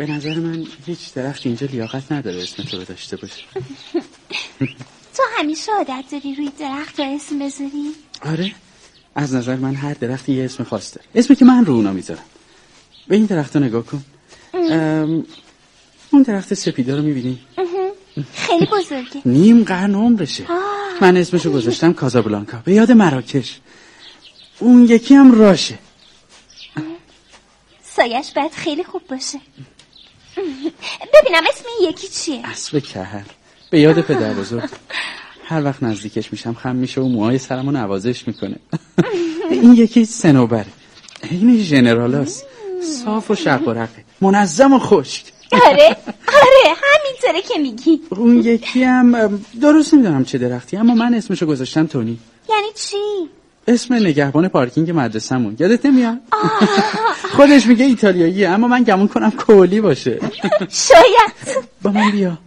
به نظر من هیچ درخت اینجا لیاقت نداره اسم تو رو داشته باشه. تو همیشه عادت داری روی درخت رو اسم بذاری؟ آره، از نظر من هر درختی یه اسم خاص داره، اسمی که من رو اونا میذارم. به این درخت رو نگاه کن. اون درخت سپیده رو میبینی؟ خیلی بزرگه، نیم قرن عمرشه. من اسمشو گذاشتم کازابلانکا، به یاد مراکش. اون یکی هم راشه. سایش باید خیلی خوب باشه. ببینم اسم این یکی چیه؟ اسب کهر، به یاد پدر بزرگ. هر وقت نزدیکش میشم خم میشه و موهای سرمو نوازش میکنه. این یکی صنوبره، این ژنرالاست، صاف و شقرقه، منظم و خشک. آره همینطوره که میگی. اون یکی هم درست نمیدونم چه درختی، اما من اسمشو گذاشتم تونی. یعنی چی؟ اسم نگهبان پارکینگ مدرسه‌مون، یادت نمیاد؟ خودش میگه ایتالیاییه، اما من گمون کنم کولی باشه. شاید. با من بیا.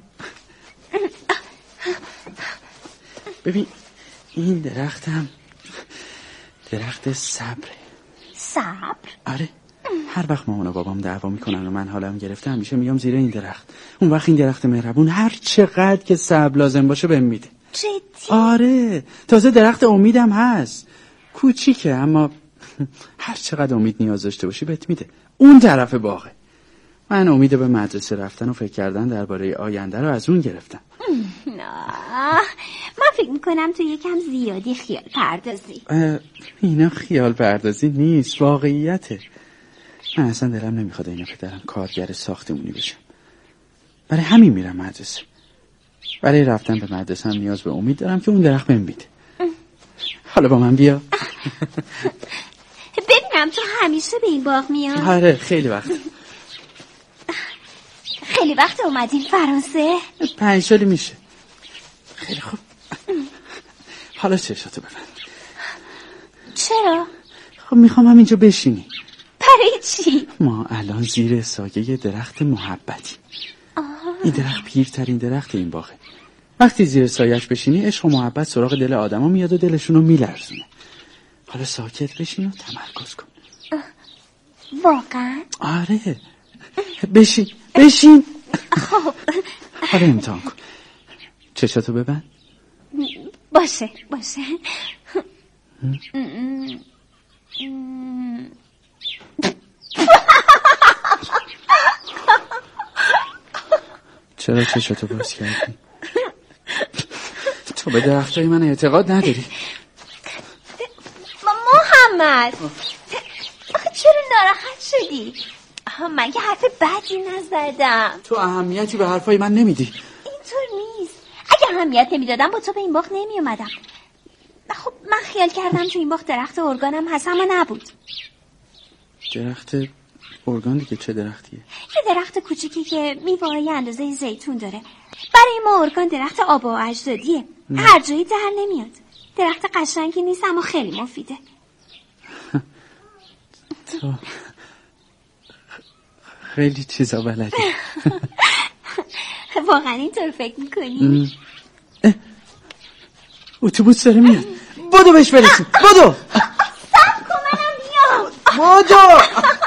ببین این درختم درخت صبره. صبر؟ آره، هر وقت مامان و بابام دعوا میکنن و من حالم گرفته همیشه میام زیر این درخت. اون وقت این درخت مهربون هر چقدر که صبر لازم باشه بهم میده. جدی؟ آره، تازه درخت امیدم هست، کوچیکه اما هر چقدر امید نیاز داشته باشی بهت میده. اون طرف باغه. من امید به مدرسه رفتن و فکر کردن درباره آینده رو از اون گرفتم. من فکر میکنم تو یکم زیادی خیال پردازی. اینا خیال پردازی نیست، واقعیته. من اصلا دلم نمیخواد اینا پدرم کارگر ساختمونی بشم. برای همین میرم مدرسه. برای رفتن به مدرسه هم نیاز به امید دارم که اون درخت بهم میده. حالا با من بیا. ببینم تو همیشه به این باغ میاد؟ آره، خیلی وقت. خیلی وقت اومدین فرانسه؟ 5 سالی میشه. خیلی خوب. حالا چشاتو ببند. چرا؟ خب میخوام همینجا بشینی. برای چی؟ ما الان زیر سایه درخت محبتی. این درخت پیرترین درخت این باغه. وقتی زیر سایه‌اش بشینی عشق و محبت سراغ دل آدما میاد و دلشونو میلرزونه. حالا ساکت بشین و تمرکز کن. واقعا؟ آره، بشین. خب حالا امتحان کن. چشاتو ببند. باشه. چرا چشاتو باز کردی؟ تو به درختای من اعتقاد نداری؟ محمد چرا ناراحت شدی؟ مگه حرف بدی نزدم. تو اهمیتی به حرفای من نمیدی. اینطور نیست. اگه اهمیت نمیدادم با تو به این باغ نمی اومدم. خب من خیال کردم تو این باغ درخت ارگانم هست اما نبود. درخت ارگان دیگه چه درختیه؟ یه درخت کوچیکی که میوه‌های اندازه زیتون داره. برای ما ارگان درخت آبا و اجدادیه. هر جایی در نمیاد. درخت قشنگی نیست اما خیلی مفیده. تو خیلی چیزا بلدی. واقعا اینطور فکر میکنی؟ اتوبوس داره میاد، بدو بهش برسیم. بدو. صبر کن منم میام. بدو.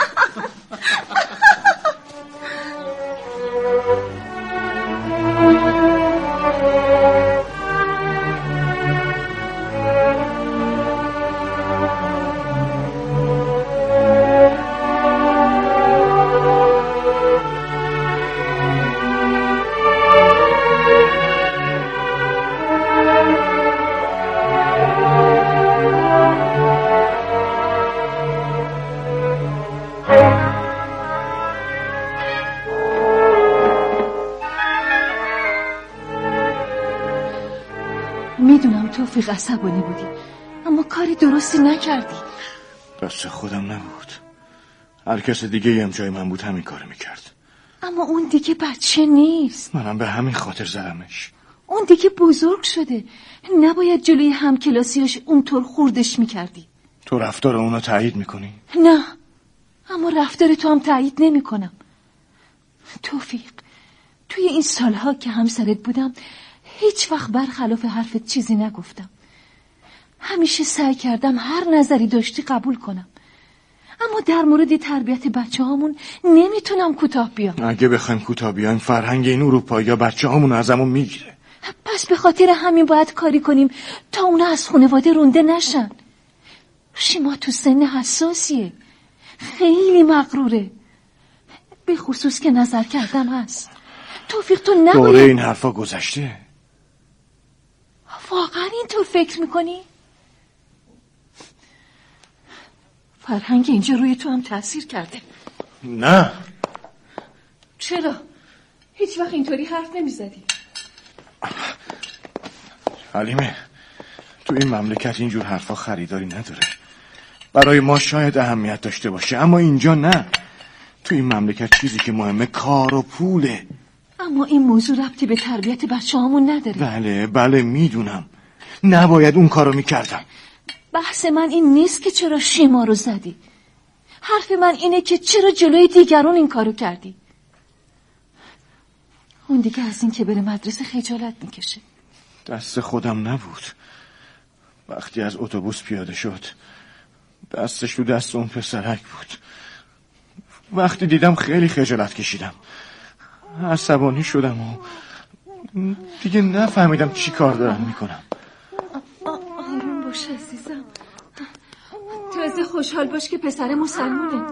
میدونم توفیق عصبانی بودی اما کاری درستی نکردی. دست خودم نبود، هر کس دیگه هم جای من بود همین کار میکرد. اما اون دیگه بچه نیست. منم به همین خاطر زدمش. اون دیگه بزرگ شده، نباید جلوی همکلاسیاش اونطور خوردش میکردی. تو رفتار اونو تایید میکنی؟ نه، اما رفتار تو هم تایید نمیکنم. توفیق، توی این سالها که همسرت بودم هیچ وقت برخلاف حرفت چیزی نگفتم. همیشه سعی کردم هر نظری داشتی قبول کنم. اما در مورد تربیت بچه هامون نمیتونم کوتاه بیام. اگه بخوایم کوتاه بیایم فرهنگ این اروپایی‌ها بچه هامون ازمون میگیره. پس به خاطر همین باید کاری کنیم تا اونا از خانواده رونده نشن. شیما تو سن حساسیه، خیلی مغروره، به خصوص که نظر کردم هست. توفیق تو نباید دوره این حرفا گذشته. واقعا اینطور فکر میکنی؟ فرهنگ اینجا روی تو هم تأثیر کرده. نه. چرا؟ هیچ وقت اینطوری حرف نمیزدی. حلیمه، تو این مملکت اینجور حرفا خریداری نداره. برای ما شاید اهمیت داشته باشه اما اینجا نه. تو این مملکت چیزی که مهمه کار و پوله. اما این موضوع ربطی به تربیت بچه همون نداره. بله میدونم. نباید اون کارو میکردم. بحث من این نیست که چرا شیما رو زدی. حرف من اینه که چرا جلوی دیگران این کارو کردی. اون دیگه از این که بره مدرسه خجالت میکشه. دست خودم نبود. وقتی از اتوبوس پیاده شد دستش تو دست اون پسرک بود. وقتی دیدم خیلی خجالت کشیدم، عصبانی شدم و دیگه نفهمیدم چی کار دارم میکنم. آروم باش عزیزم، تازه خوشحال باش که پسر مسلمونه.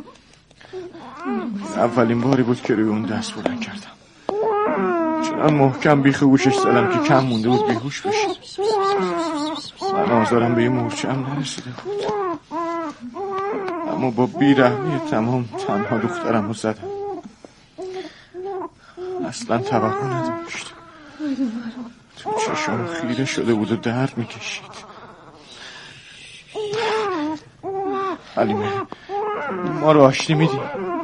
اولین باری بود که روی اون دست بلند کردم. چنان محکم بیخ گوشش زدم که کم مونده بود بیهوش بشه. من آزارم به یه مورچه هم نرسیده بود اما با بیرحمی تمام تنها دخترم رو زدم. اصلا توقع نداشت. تو چشم خیره شده بود و درد میکشید. حلیمه، ما رو آشتی میدی؟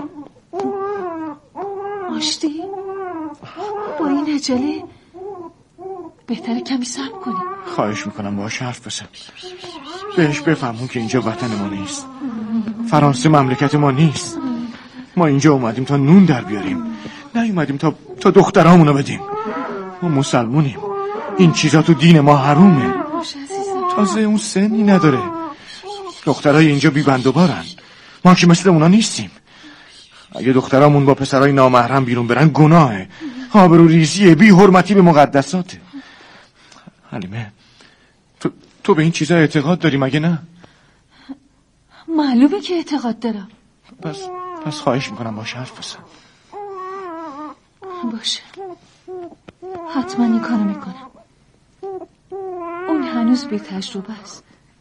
آشتی؟ با این عجله بهتره کمی صبر کنی. خواهش میکنم باهاش حرف بزن. بهش بفهمون که اینجا وطن ما نیست. فرانسه مملکت ما نیست. ما اینجا اومدیم تا نون در بیاریم، نیومدیم تا دخترامونو بدیم. ما مسلمونیم. این چیزا تو دین ما حرومه. تازه اون سنی نداره. دخترای اینجا بی بند و بارن. ما که مثل اونا نیستیم. اگه دخترامون با پسرای نامحرم بیرون برن گناهه، آبروریزیه، بی حرمتی به مقدساته. حلیمه، تو به این چیزا اعتقاد داری مگه نه؟ معلومه که اعتقاد دارم. پس خواهش میکنم باش حرف بزن. باشه، حتما این کارو میکنم. اون هنوز بی تجربه است.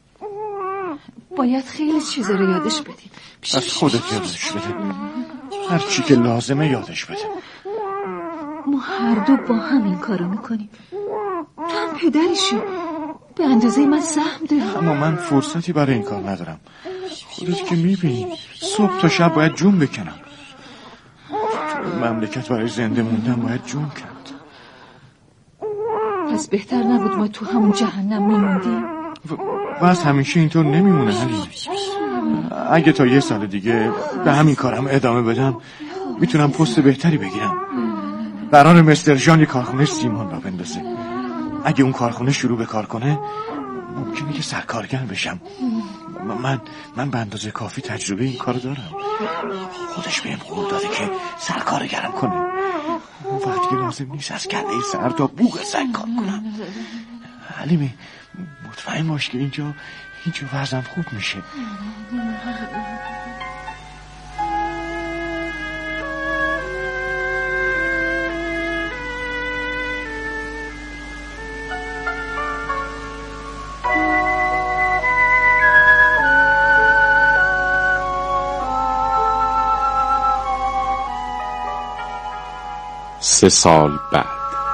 باید خیلی چیز رو یادش بدیم. از خودت یادش بده. هر چی که لازمه یادش بده. ما هر دو با هم این کارو میکنیم. تو هم پدرشی، به اندازه من سهم داری. اما من فرصتی برای این کار ندارم. خودت که میبینی صبح تا شب باید جون بکنم. تو مملکت برای زنده موندن باید جون کرد. پس بهتر نبود ما تو همون جهنم میموندیم؟ بس همیشه اینطور نمیمونه حلیمه. اگه تا یه سال دیگه به همین کارم ادامه بدم میتونم پست بهتری بگیرم. قرار مستر جان یه کارخونه سیمان را بندازه. اگه اون کارخونه شروع به کار کنه ممکنه که سرکارگر بشم. من به اندازه کافی تجربه این کار دارم. خودش بهم قول داده که سرکارگرم کنه. اون وقت که لازم نیست از کله سر تا بوق سگ کار کنم. حلیمه، مطمئن باش که اینجا وضعم خوب میشه. سه سال بعد.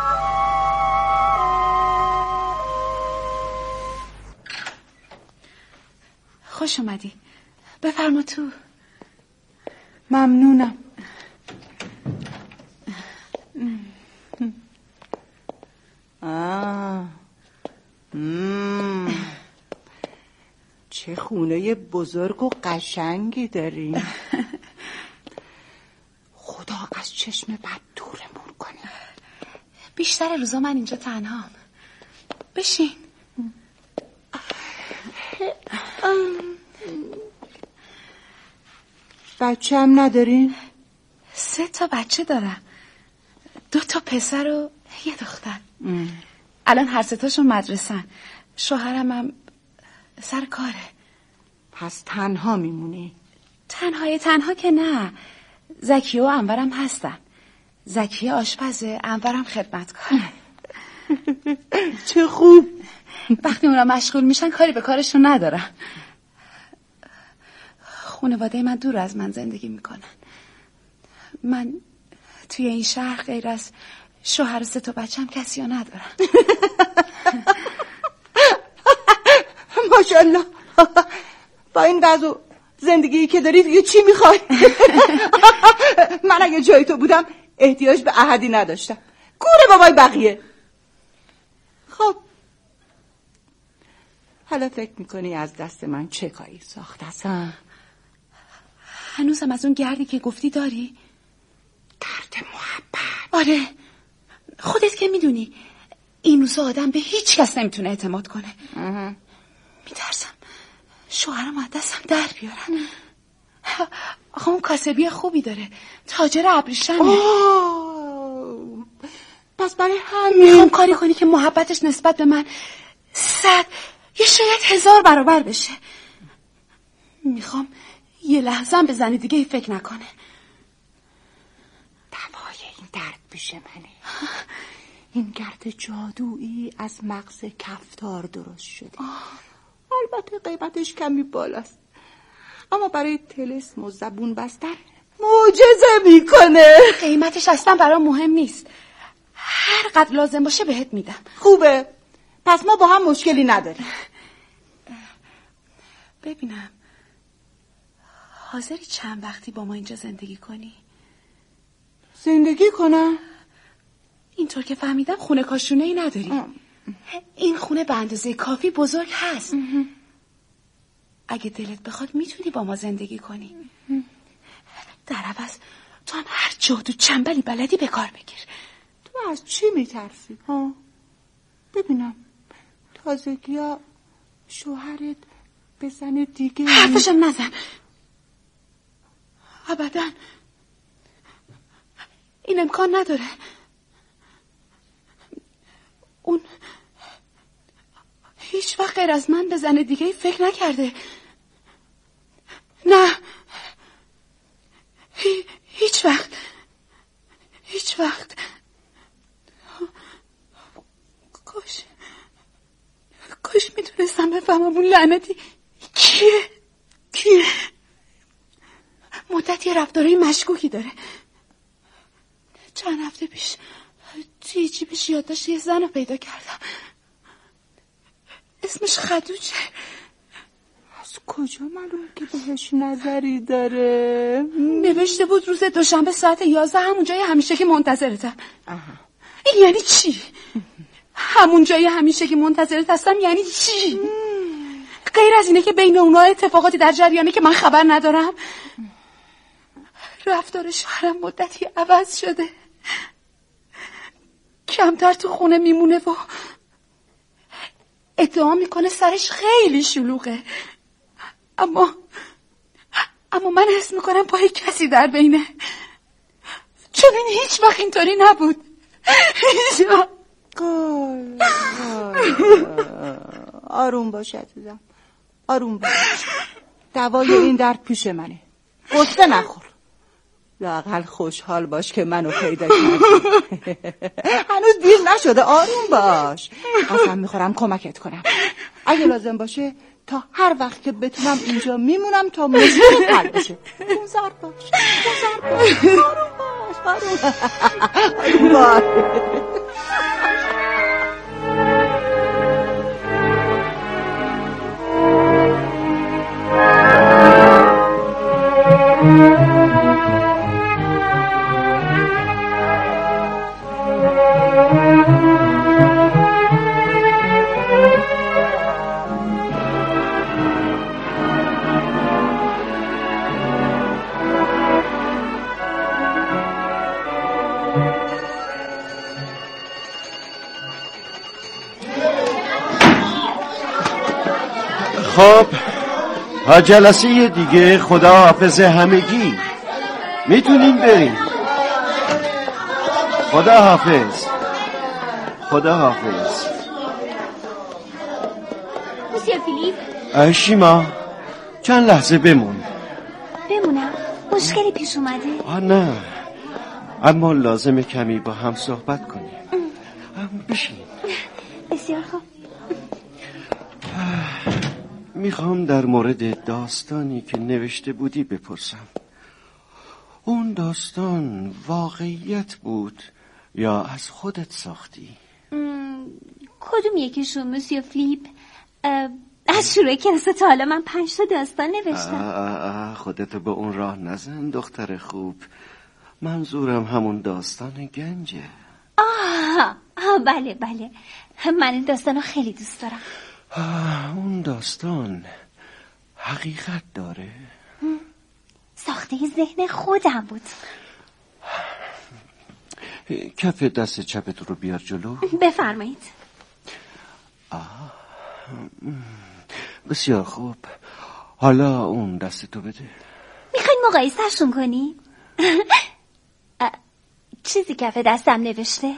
خوش اومدی. بفرما تو. ممنونم. چه خونه بزرگ و قشنگی داری. خدا از چشم بد دورمون کنه. بیشتر روزا من اینجا تنهام. بشین. بچه هم ندارین؟ 3 تا بچه دارم، 2 تا پسر و 1 دختر. الان هر 3 تاشون مدرسن. شوهرم هم سر کاره. پس تنها میمونی؟ تنها که نه، زکیه و انورم هستن. زکیه آشپزه، انورم خدمتکار. چه خوب. وقتی اونا مشغول میشن کاری به کارشون ندارم. خانواده من دور از من زندگی میکنن. من توی این شهر غیر از شوهر و 3 تا بچه‌م کسی رو ندارم. ماشاءالله. با این وضع زندگی که داری دیگه چی میخوای؟ من اگه جای تو بودم احتیاج به احدی نداشتم. کوره بابای بقیه. خب حالا فکر میکنی از دست من چه کاری ساخته هستم؟ هنوزم از اون گردی که گفتی داری؟ گرد محبت؟ آره، خودت که میدونی این روزا آدم به هیچ کس نمیتونه اعتماد کنه. میترسم شوهرم از دستم در بیارن. آخه اون کاسبی خوبی داره، تاجر ابریشمه. پس برای همین میخوام کاری کنی که محبتش نسبت به من 100 یا شاید 1000 برابر بشه. میخوام یه لحظه به زنی دیگه فکر نکنه. دوای این درد پیش منه. این گرد جادویی از مغز کفتار درست شده. البته قیمتش کمی بالاست، اما برای طلسم و زبون بستن معجزه میکنه. قیمتش اصلا برام مهم نیست، هر قدر لازم باشه بهت میدم. خوبه، پس ما با هم مشکلی نداریم. ببینم حاضری چند وقتی با ما اینجا زندگی کنی؟ زندگی کنم؟ اینطور که فهمیدم خونه کاشونه ای نداری. این خونه به اندازه کافی بزرگ هست. اگه دلت بخواد میتونی با ما زندگی کنی. در عوض تو هم هر جهد و چنبلی بلدی به کار بگیر. تو از چی میترسی؟ ببینم تازگی ها شوهرت به زن دیگه حرفشم نزن. ابدا این امکان نداره. اون هیچ وقت غیر از من به زن دیگه فکر نکرده. نه، هیچ وقت. کاش میتونستم بفهمم اون لعنتی کیه. مدتی رفتارهای مشکوکی داره. چند هفته پیش توی جیبش یادداشت یه زن رو پیدا کردم، اسمش خدوجه. از کجا معلوم که بهش نظری داره؟ نوشته بود روز دوشنبه ساعت 11 همون جای همیشه که منتظرتم. این یعنی چی؟ همون جای همیشه که منتظرت هستم یعنی چی؟ غیر از اینه که بین اونا اتفاقاتی در جریانه که من خبر ندارم. رفتار شوهرم مدتی عوض شده، کمتر تو خونه میمونه و ادعا میکنه سرش خیلی شلوغه. اما من حس میکنم پای کسی در بینه، چون این هیچ وقت اینطوری نبود. آروم باش عزیزم، آروم باش. دوای این درد پیش منه، قصه نخور. لااقل خوشحال باش که منو پیدا کردی. هنوز دیر نشده، آروم باش. قسم میخورم کمکت کنم. اگه لازم باشه تا هر وقت که بتونم اینجا میمونم تا مشکل حل بشه. گذار باش. آروم باش. خب تا جلسه دیگه خداحافظ همگی. میتونین بریم. خداحافظ. خداحافظ. موسیو فیلیپ. شیما چند لحظه بمونم؟ مشکلی پیش اومده؟ نه، اما لازمه کمی با هم صحبت کنیم. بشین. بسیار خوب. میخوام در مورد داستانی که نوشته بودی بپرسم. اون داستان واقعیت بود یا از خودت ساختی؟ کدوم یکیشون موسیو فلیپ؟ از شروع کلاس تا حالا من 5 تا داستان نوشتم. خودتو به اون راه نزن دختر خوب. منظورم همون داستان گنجه. بله من این داستان رو خیلی دوست دارم. اون داستان حقیقت داره؟ ساخته ذهن خودم بود. کف دست چپت رو بیار جلو. بفرمایید. بسیار خوب. حالا اون دستتو بده. میخواین مقایسه‌شون کنی؟ چیزی کف دستم نوشته؟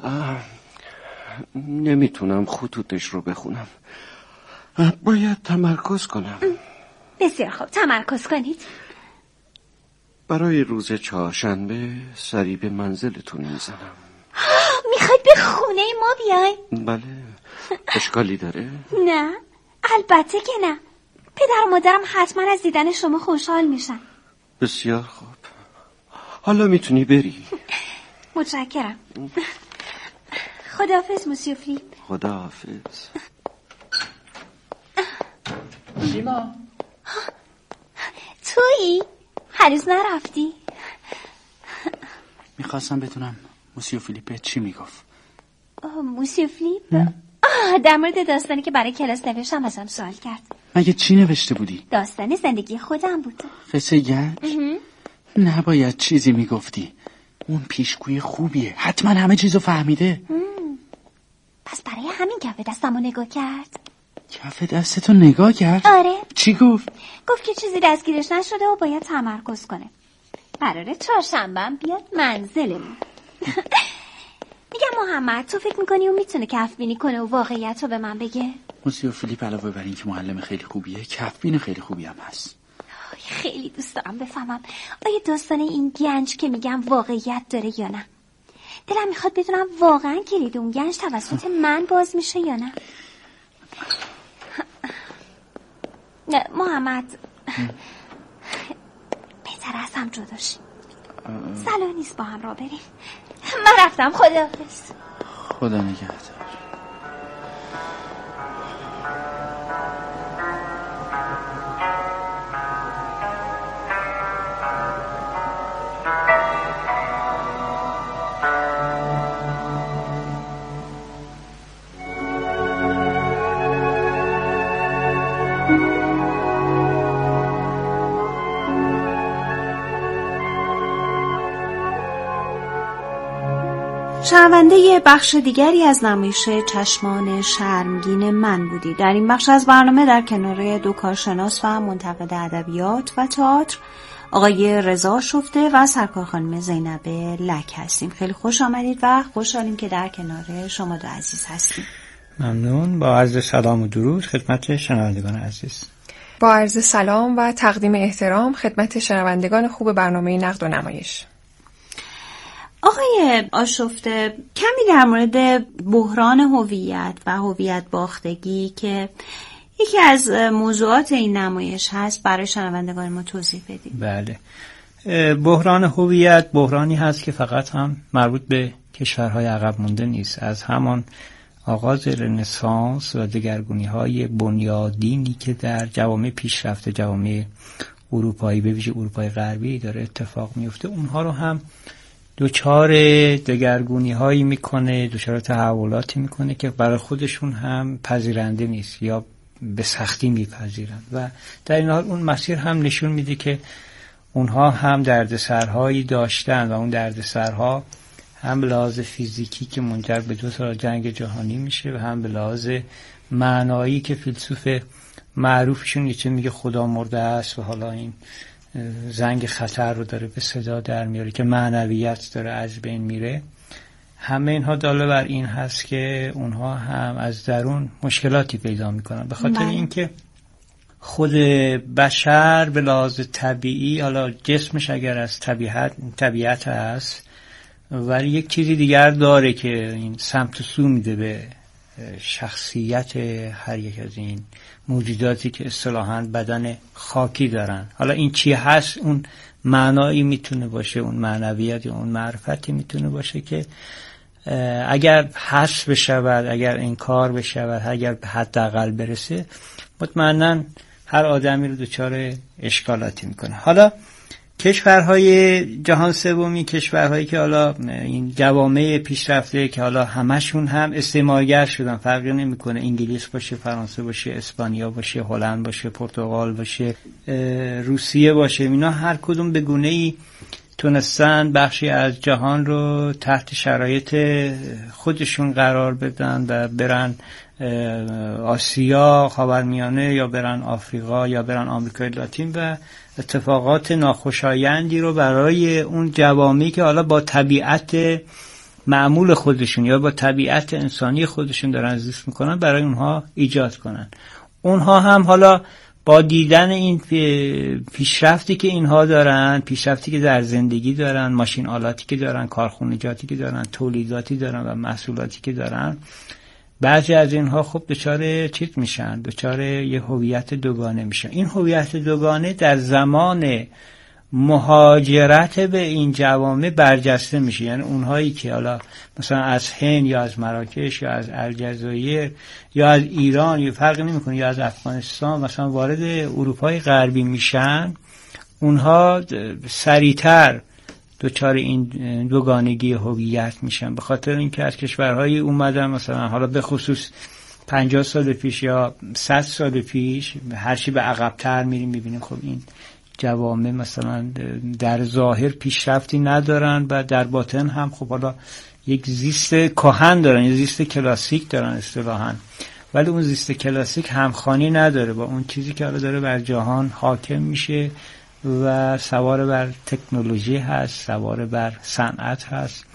نمیتونم خطوطش رو بخونم. باید تمرکز کنم. بسیار خوب، تمرکز کنید. برای روز چهارشنبه سری به منزلتون میزنم. میخواید به خونه ما بیاین؟ بله. اشکالی داره؟ نه، البته که نه. پدر و مادرم حتما از دیدن شما خوشحال میشن. بسیار خوب. حالا میتونی بری. متشکرم. خداحافظ موسیو فلیپ. خداحافظ. شیما تویی؟ هنوز نرفتی؟ میخواستم بدونم موسیو فیلیپ چی میگفت. موسیو فلیپ؟ در مورد داستانی که برای کلاس نوشتم ازم سوال کرد. مگه چی نوشته بودی؟ داستان زندگی خودم بود. قصه گنج؟ نباید چیزی میگفتی. اون پیشگوی خوبیه، حتما همه چیزو فهمیده. پس برای همین کف دستمو نگاه کرد. کف دستتو نگاه کرد؟ آره. چی گفت؟ گفت که چیزی دستگیرش نشده و باید تمرکز کنه. قراره چهارشنبه بیاد منزلمون. میگم محمد، تو فکر میکنی اون میتونه کف بینی کنه و واقعیت رو به من بگه؟ موسیو فیلیپ علاوه بر این که معلم خیلی خوبیه، کف بین خیلی خوبی هم هست. خیلی دوست دارم بفهمم آیا داستان این گنج که میگم واقعیت داره یا نه. دلم میخواد بدونم واقعا کلید اون گنج توسط من باز میشه یا نه. محمد، بهتر از هم جدا شیم. صلاح نیست با هم را بریم. من رفتم. خداحافظ. خدا نگهدار. شنونده بخش دیگری از نمایش چشمان شرمگین من بودید. در این بخش از برنامه در کنار دو کارشناس و منتقد ادبیات و تئاتر آقای رضا شفته و سرکار خانم زینب لک هستیم. خیلی خوش آمدید و خوشحالیم که در کنار شما دو عزیز هستیم. ممنون. با عرض سلام و درود خدمت شنوندگان عزیز. با عرض سلام و تقدیم احترام خدمت شنوندگان خوب برنامه نقد و نمایش. آقای آشفته، کمی در مورد بحران هویت و هویت باختگی که یکی از موضوعات این نمایش هست برای شنوندگان ما توضیح بدید. بله، بحران هویت بحرانی هست که فقط هم مربوط به کشورهای عقب مونده نیست. از همان آغاز رنسانس و دگرگونی‌های بنیادینی که در جوامع پیشرفته، جوامع اروپایی به ویژه اروپای غربی داره اتفاق میفته، اونها رو هم دوچار دگرگونی‌هایی میکنه، دوچار تحولاتی میکنه که برای خودشون هم پذیرنده نیست یا به سختی میپذیرند و در این حال اون مسیر هم نشون میده که اونها هم دردسرهایی داشتن و اون دردسرها هم به لحاظ فیزیکی که منجر به 2 جنگ جهانی میشه و هم به لحاظ معنایی که فیلسوف معروفشون یه چیز میگه خدا مرده است و حالا این زنگ خطر رو داره به صدا در میاره که معنویت داره از بین میره. همه اینها داله بر این هست که اونها هم از درون مشکلاتی پیدا میکنن، به خاطر اینکه خود بشر به لحاظ طبیعی، حالا جسمش اگر از طبیعت هست، ولی یک چیزی دیگر داره که این سمت و سو میده به شخصیت هر یک از این موجوداتی که اصطلاحاً بدن خاکی دارن. حالا این چی هست؟ اون معنایی میتونه باشه، اون معنویت یا اون معرفتی میتونه باشه که اگر حذف بشود، اگر انکار بشود، اگر به حداقل برسه، مطمئناً هر آدمی رو دچار اشکالاتی میکنه. حالا کشورهای جهان سومی، کشورهایی که حالا این جوامع پیشرفته که حالا همشون هم استعمارگر شدن، فرقی نمیکنه انگلیس باشه، فرانسه باشه، اسپانیا باشه، هلند باشه، پرتغال باشه، روسیه باشه، اینا هر کدوم به گونه‌ای تونستن بخشی از جهان رو تحت شرایط خودشون قرار بدن و برن آسیا، خاورمیانه، یا برن آفریقا، یا برن آمریکای لاتین و اتفاقات ناخوشایندی رو برای اون جوامعی که حالا با طبیعت معمول خودشون یا با طبیعت انسانی خودشون دارن زیست میکنن، برای اونها ایجاد کنن. اونها هم حالا با دیدن این پیشرفتی که اینها دارن، پیشرفتی که در زندگی دارن، ماشین آلاتی که دارن، کارخانجاتی که دارن، تولیداتی دارن و محصولاتی که دارن، بعضی از اینها خب دچار چیز میشن، دچار یه هویت دوگانه میشن. این هویت دوگانه در زمان مهاجرت به این جوامع برجسته میشه. یعنی اونهایی که حالا مثلا از هند یا از مراکش یا از الجزایر یا از ایران، یا فرقی نمیکنه، یا از افغانستان مثلا وارد اروپای غربی میشن، اونها سریعتر دوچار این دوگانگی هویت میشن، به خاطر اینکه از کشورهای اومدن مثلا حالا به خصوص 50 سال پیش یا 100 سال پیش، هرچی به عقب‌تر میریم میبینیم خب این جوامع مثلا در ظاهر پیشرفتی ندارن و در باطن هم خب حالا یک زیست کهن دارن، یک زیست کلاسیک دارن اصطلاحاً، ولی اون زیست کلاسیک همخوانی نداره با اون چیزی که حالا داره بر جهان حاکم میشه و سوار بر تکنولوژی هست، سوار بر صنعت هست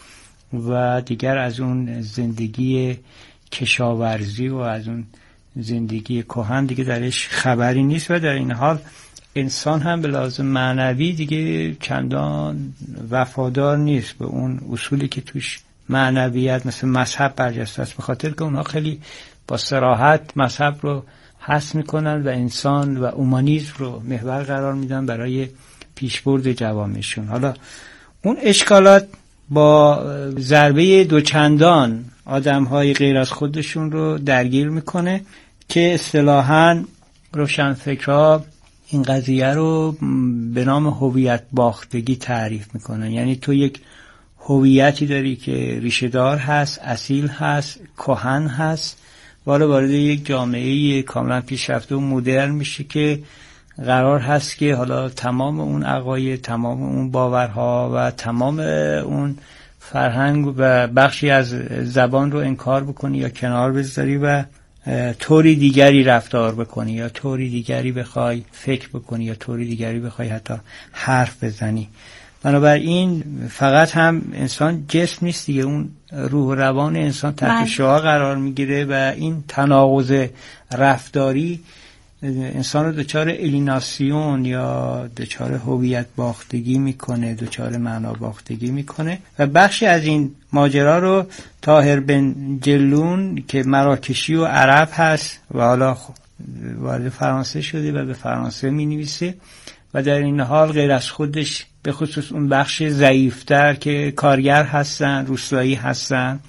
و دیگر از اون زندگی کشاورزی و از اون زندگی کهن دیگه درش خبری نیست. و در این حال انسان هم به لحاظ معنوی دیگه چندان وفادار نیست به اون اصولی که توش معنویت مثل مذهب برجسته است، به خاطر که اونها خیلی با صراحت مذهب رو حذف میکنن و انسان و اومانیسم رو محور قرار میدن برای پیشبرد جوامعشون. حالا اون اشکالات با ضربه دوچندان آدم‌های غیر از خودشون رو درگیر میکنه که اصطلاحاً روشنفکرها این قضیه رو به نام هویت باختگی تعریف میکنن. یعنی تو یک هویتی داری که ریشه‌دار هست، اصیل هست، کهن هست، وارد یک جامعه کاملا پیشرفته و مدرن میشه که قرار هست که حالا تمام اون عقاید، تمام اون باورها و تمام اون فرهنگ و بخشی از زبان رو انکار بکنی یا کنار بذاری و طوری دیگری رفتار بکنی یا طوری دیگری بخوای فکر بکنی یا طوری دیگری بخوای حتی حرف بزنی. بنابراین فقط هم انسان جسم نیست دیگه، اون روح و روان انسان تحت شعاع قرار میگیره و این تناقض رفتاری انسان رو دچار الیناسیون یا دچار هویت باختگی میکنه، دچار معنا باختگی میکنه. و بخشی از این ماجرا رو طاهر بن جلون که مراکشی و عرب هست و حالا وارد فرانسه شده و به فرانسه مینویسه و در این حال غیر از خودش به خصوص اون بخش ضعیفتر که کارگر هستن، روستایی هستن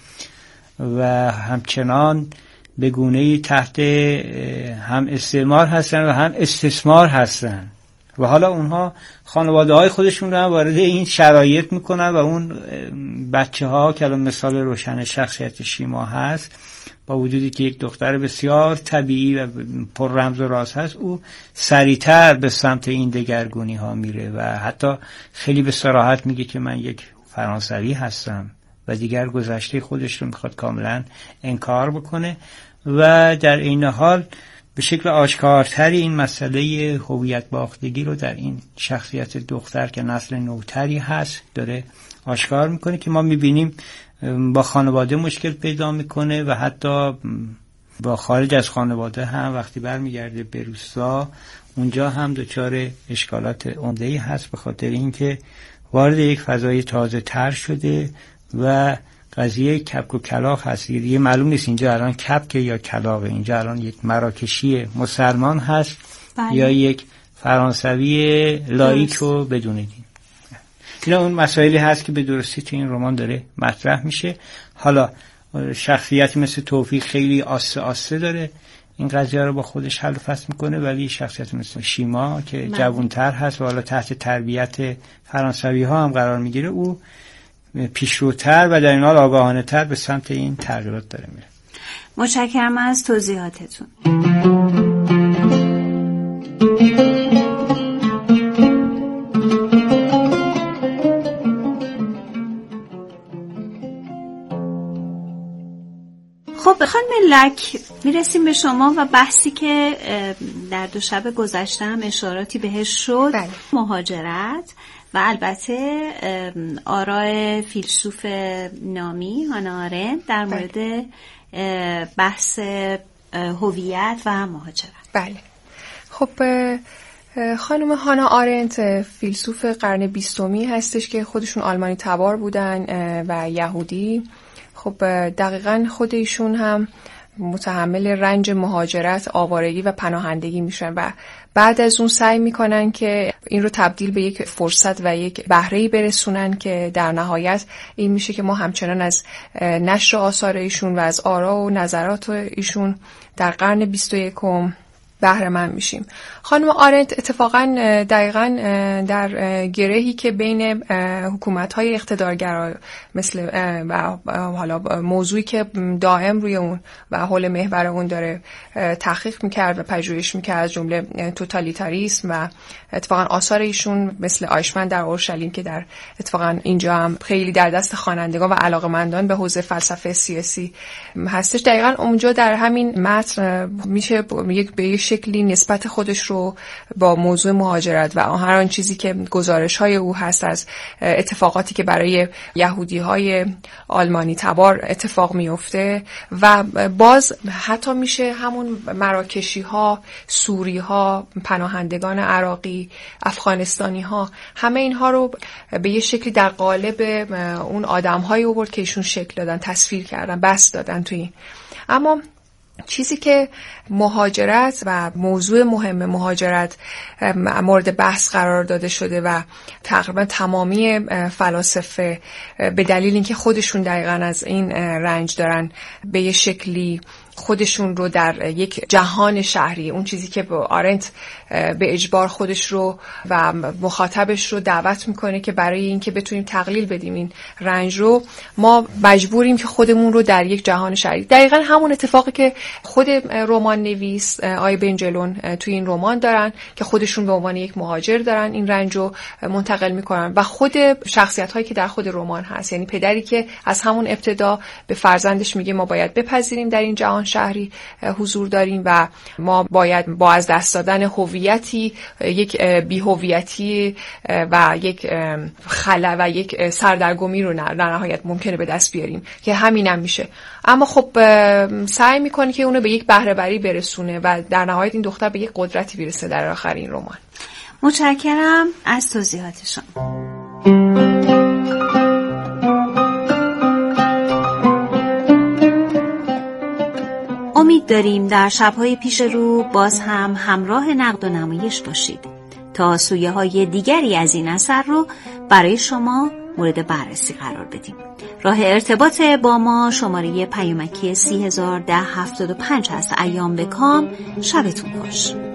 و همچنان به گونه‌ای تحت هم استعمار هستن و هم استثمار هستن و حالا اونها خانواده‌های خودشون رو هم وارد این شرایط میکنن و اون بچه‌ها که الان مثال روشن شخصیت شیما هست، با وجودی که یک دختر بسیار طبیعی و پر رمز و راز هست، او سریعتر به سمت این دگرگونی ها میره و حتی خیلی به صراحت میگه که من یک فرانسوی هستم و دیگر گذشته خودش رو میخواد کاملا انکار بکنه و در این حال به شکل آشکارتری این مسئله هویت باختگی رو در این شخصیت دختر که نسل نوتری هست داره آشکار میکنه که ما میبینیم با خانواده مشکل پیدا میکنه و حتی با خارج از خانواده هم وقتی برمیگرده به روستا اونجا هم دچار اشکالات عمده‌ای هست، به خاطر اینکه وارد یک فضای تازه تر شده و قضیه کپک و کلاغ هست. دیگه معلوم نیست اینجا الان کپک یا کلاغه، اینجا الان یک مراکشی مسلمان هست یا یک فرانسوی لایک و بدون دین. اینا اون مسائلی هست که به درستی تو این رمان داره مطرح میشه. حالا شخصیتی مثل توفیق خیلی آسته داره این قضیه رو با خودش حل و فصل میکنه، ولی شخصیت مثل شیما که جوانتر هست و حالا تحت تربیت فرانسوی ها هم قرار میگیره، او پیشروتر و در این حال آگاهانه تر به سمت این تغییرات داره میره. متشکرم از توضیحاتتون. خب خانم لک، میرسیم به شما و بحثی که در 2 شب گذشته هم اشاراتی بهش شد. بله. مهاجرت و البته آراء فیلسوف نامی هانا آرنت در مورد بحث هویت و مهاجرت. بله. خب خانم هانا آرنت فیلسوف قرن 20 هستش که خودشون آلمانی تبار بودن و یهودی. خب دقیقاً خود ایشون هم متحمل رنج مهاجرت، آوارگی و پناهندگی میشن و بعد از اون سعی میکنن که این رو تبدیل به یک فرصت و یک بهره‌ای برسونن که در نهایت این میشه که ما همچنان از نشر آثار ایشون و از آرا و نظرات ایشون در قرن 21 بهره مند میشیم. خانم آرنت اتفاقا دقیقا در گرهی که بین حکومت‌های اقتدارگرا مثل و حالا موضوعی که دائم روی اون و حول محور اون داره تحقیق میکرد و پژوهش میکرد، از جمله توتالیتاریسم و اتفاقا آثار ایشون مثل آیشمن در اورشلیم که در اتفاقا اینجا هم خیلی در دست خوانندگان و علاقه‌مندان به حوزه فلسفه سیاسی هستش. دقیقا اونجا در همین متن میشه به شکلی نسبت خودش رو با موضوع مهاجرت و هر آن چیزی که گزارش‌های او هست از اتفاقاتی که برای یهودی‌های آلمانی تبار اتفاق میفته و باز حتی میشه همون مراکشی‌ها، سوری‌ها، پناهندگان عراقی، افغانستانی‌ها، همه اینها رو به یه شکلی در قالب اون آدم‌هایی آورد که ایشون شکل دادن، تصویر کردن، بس دادن توی این. اما چیزی که مهاجرت و موضوع مهم مهاجرت مورد بحث قرار داده شده و تقریبا تمامی فلاسفه به دلیل اینکه خودشون دقیقاً از این رنج دارن به یه شکلی خودشون رو در یک جهان شهری، اون چیزی که آرنت به اجبار خودش رو و مخاطبش رو دعوت میکنه که برای اینکه بتونیم تقلیل بدیم این رنج رو، ما مجبوریم که خودمون رو در یک جهان شهری، دقیقاً همون اتفاقی که خود رمان نویس آی بنجلون توی این رمان دارن که خودشون به عنوان یک مهاجر دارن این رنج رو منتقل میکنن و خود شخصیت هایی که در خود رمان هست، یعنی پدری که از همون ابتدا به فرزندش میگه ما باید بپذیریم در این جهان شهری حضور داریم و ما باید با از دست دادن هویتی، یک بی‌هویتی و یک خلا و یک سردرگمی رو در نهایت ممکنه به دست بیاریم که همینم میشه. اما خب سعی میکنه که اونو به یک بهره بری برسونه و در نهایت این دختر به یک قدرتی برسه در آخر این رمان. متشکرم از توضیحاتشون. امید داریم در شب‌های پیش رو باز هم همراه نقد و نمایش باشید تا سویه‌های دیگری از این اثر رو برای شما مورد بررسی قرار بدیم. راه ارتباط با ما شماره پیامکی 301075 هست. ایام به کام، شبتون خوش.